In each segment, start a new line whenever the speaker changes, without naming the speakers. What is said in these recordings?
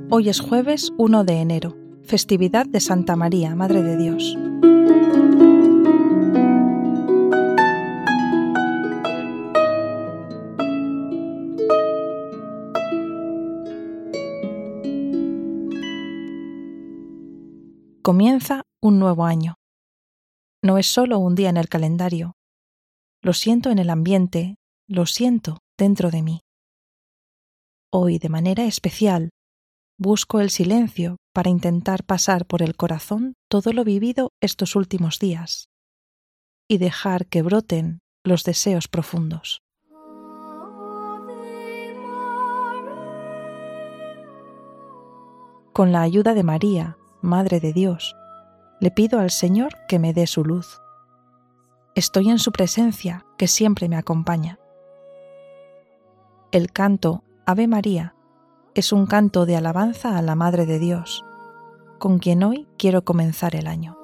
Hoy es jueves 1 de enero, festividad de Santa María, Madre de Dios. Comienza un nuevo año. No es solo un día en el calendario. Lo siento en el ambiente, lo siento dentro de mí. Hoy, de manera especial, busco el silencio para intentar pasar por el corazón todo lo vivido estos últimos días y dejar que broten los deseos profundos. Con la ayuda de María, Madre de Dios, le pido al Señor que me dé su luz. Estoy en su presencia, que siempre me acompaña. El canto Ave María es un canto de alabanza a la Madre de Dios, con quien hoy quiero comenzar el año.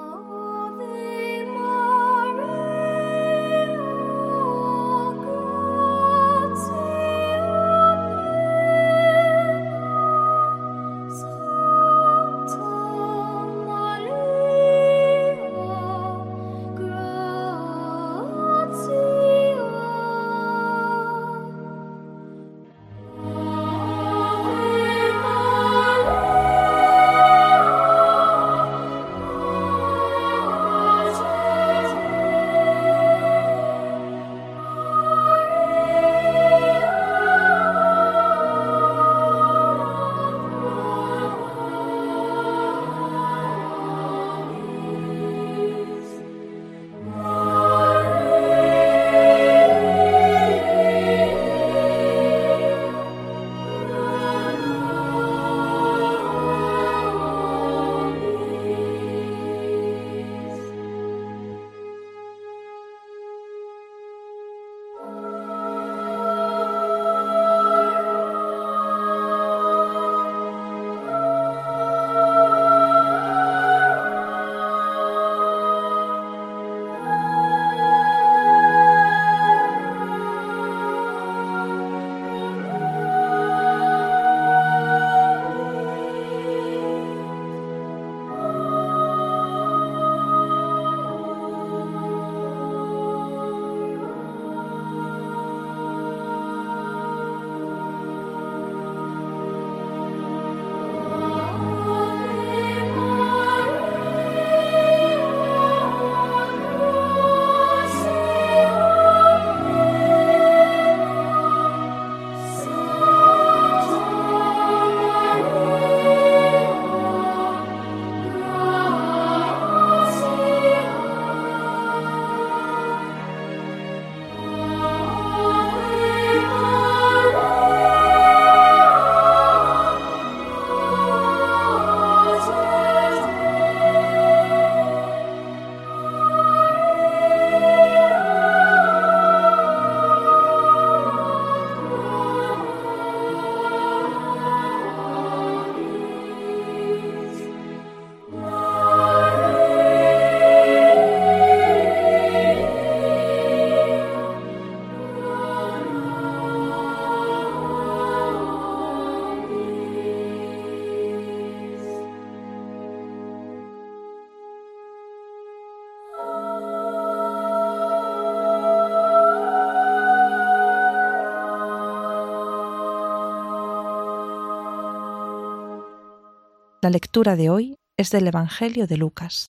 La lectura de hoy es del Evangelio de Lucas.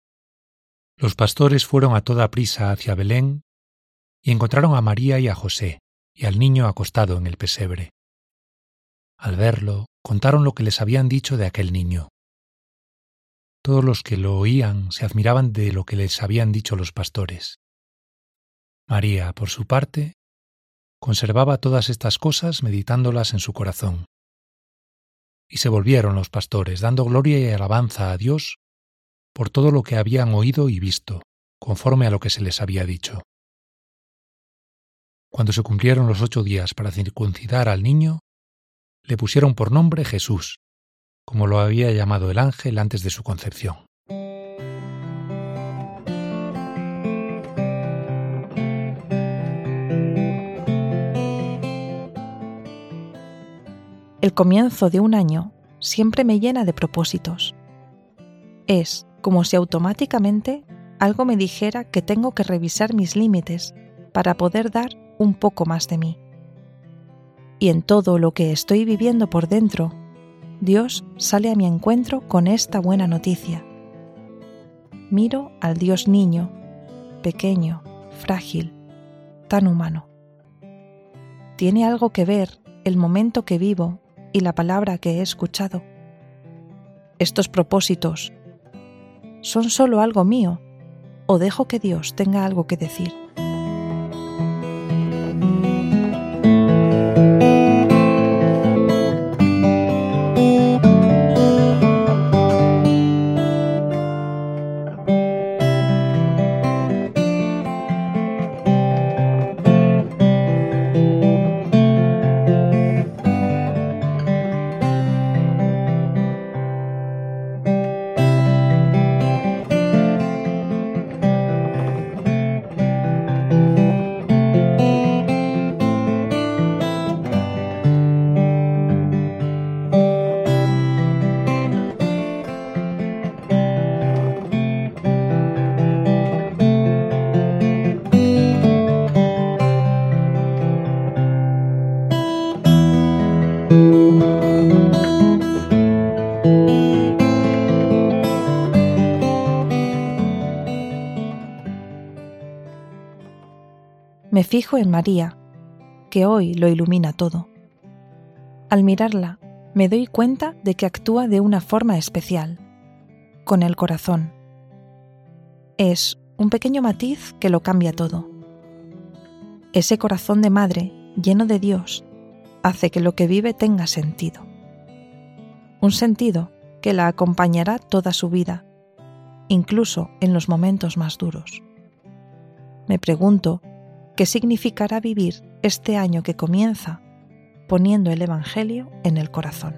Los pastores fueron a toda prisa hacia Belén y encontraron a María y a José y al niño acostado en el pesebre. Al verlo, contaron lo que les habían dicho de aquel niño. Todos los que lo oían se admiraban de lo que les habían dicho los pastores. María, por su parte, conservaba todas estas cosas meditándolas en su corazón. Y se volvieron los pastores, dando gloria y alabanza a Dios por todo lo que habían oído y visto, conforme a lo que se les había dicho. Cuando se cumplieron los 8 días para circuncidar al niño, le pusieron por nombre Jesús, como lo había llamado el ángel antes de su concepción.
El comienzo de un año siempre me llena de propósitos. Es como si automáticamente algo me dijera que tengo que revisar mis límites para poder dar un poco más de mí. Y en todo lo que estoy viviendo por dentro, Dios sale a mi encuentro con esta buena noticia. Miro al Dios niño, pequeño, frágil, tan humano. ¿Tiene algo que ver el momento que vivo y la palabra que he escuchado? ¿Estos propósitos son solo algo mío o dejo que Dios tenga algo que decir? Me fijo en María, que hoy lo ilumina todo. Al mirarla, me doy cuenta de que actúa de una forma especial, con el corazón. Es un pequeño matiz que lo cambia todo. Ese corazón de madre, lleno de Dios, hace que lo que vive tenga sentido. Un sentido que la acompañará toda su vida, incluso en los momentos más duros. Me pregunto, ¿qué significará vivir este año que comienza poniendo el Evangelio en el corazón?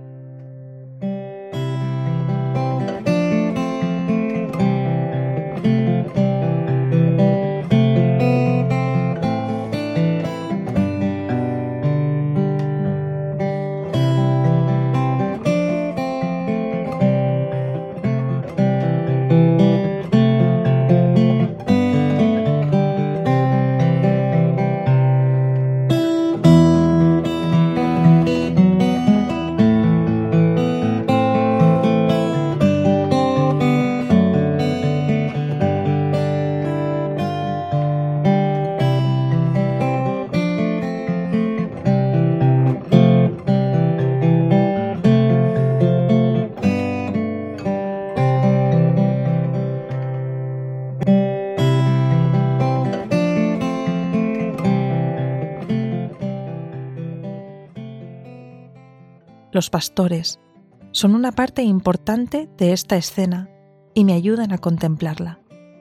Los pastores son una parte importante de esta escena y me ayudan a contemplarla.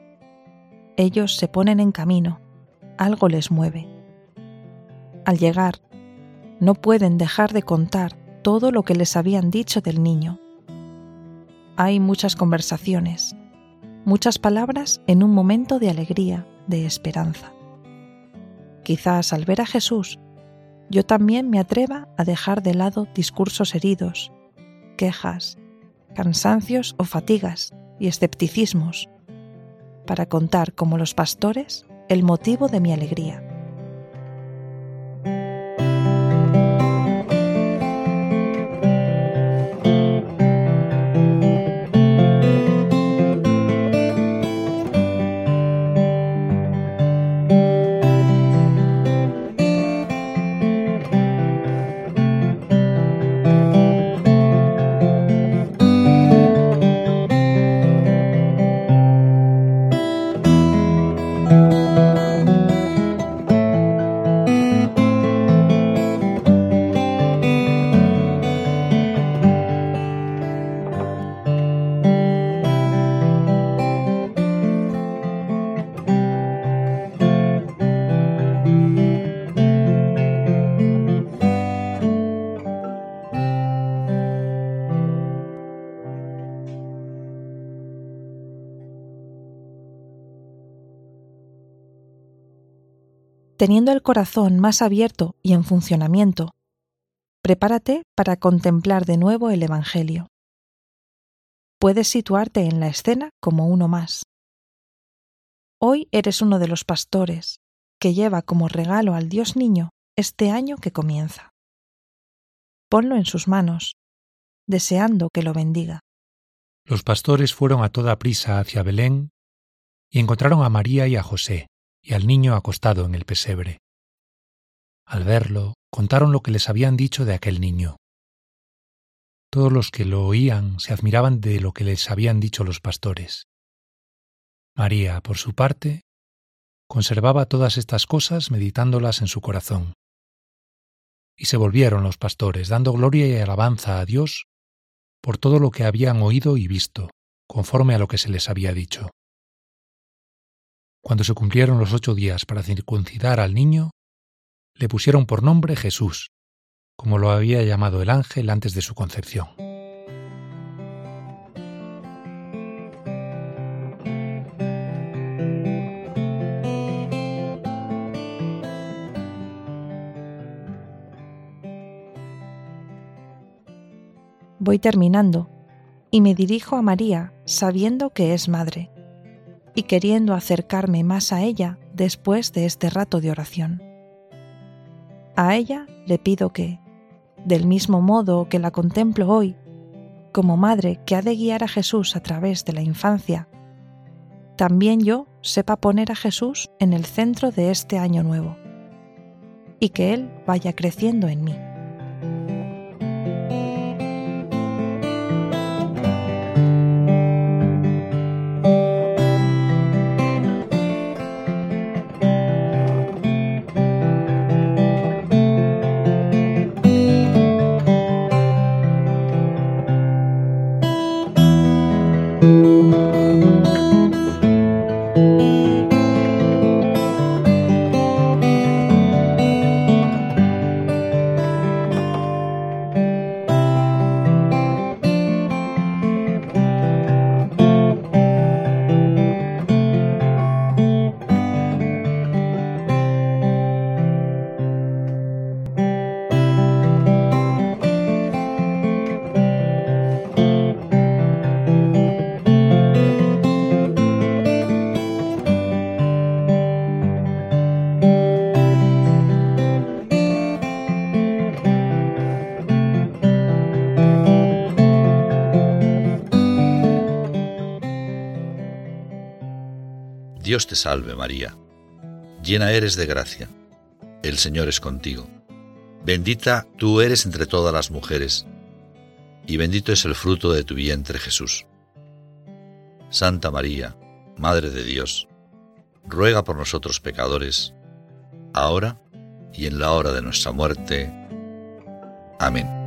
Ellos se ponen en camino, algo les mueve. Al llegar, no pueden dejar de contar todo lo que les habían dicho del niño. Hay muchas conversaciones, muchas palabras en un momento de alegría, de esperanza. Quizás al ver a Jesús, yo también me atreva a dejar de lado discursos heridos, quejas, cansancios o fatigas y escepticismos, para contar como los pastores el motivo de mi alegría. Teniendo el corazón más abierto y en funcionamiento, prepárate para contemplar de nuevo el Evangelio. Puedes situarte en la escena como uno más. Hoy eres uno de los pastores que lleva como regalo al Dios niño este año que comienza. Ponlo en sus manos, deseando que lo bendiga.
Los pastores fueron a toda prisa hacia Belén y encontraron a María y a José y al niño acostado en el pesebre. Al verlo, contaron lo que les habían dicho de aquel niño. Todos los que lo oían se admiraban de lo que les habían dicho los pastores. María, por su parte, conservaba todas estas cosas meditándolas en su corazón. Y se volvieron los pastores, dando gloria y alabanza a Dios por todo lo que habían oído y visto, conforme a lo que se les había dicho. Cuando se cumplieron los 8 días para circuncidar al niño, le pusieron por nombre Jesús, como lo había llamado el ángel antes de su concepción.
Voy terminando y me dirijo a María sabiendo que es madre y queriendo acercarme más a ella después de este rato de oración. A ella le pido que, del mismo modo que la contemplo hoy, como madre que ha de guiar a Jesús a través de la infancia, también yo sepa poner a Jesús en el centro de este año nuevo y que Él vaya creciendo en mí.
Dios te salve María, llena eres de gracia, el Señor es contigo. Bendita tú eres entre todas las mujeres, y bendito es el fruto de tu vientre Jesús. Santa María, Madre de Dios, ruega por nosotros pecadores, ahora y en la hora de nuestra muerte. Amén.